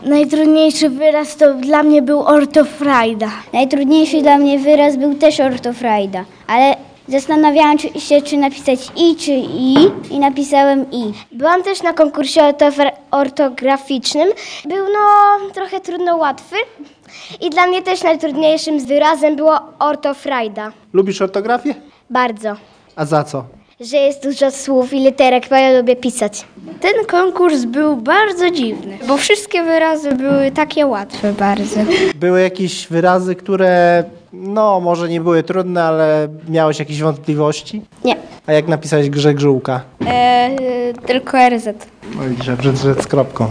Najtrudniejszy wyraz to dla mnie był ortofrajda. Najtrudniejszy dla mnie wyraz był też ortofrajda, ale zastanawiałam się, czy napisać i, czy i napisałem i. Byłam też na konkursie ortograficznym. Był trochę trudno łatwy i dla mnie też najtrudniejszym z wyrazem było ortofrajda. Lubisz ortografię? Bardzo. A za co? Że jest dużo słów i literek, bo ja lubię pisać. Ten konkurs był bardzo dziwny, bo wszystkie wyrazy były takie łatwe bardzo. Były jakieś wyrazy, które może nie były trudne, ale miałeś jakieś wątpliwości? Nie. A jak napisałeś Grzegżółka? Tylko RZ. No widzisz, że z kropką.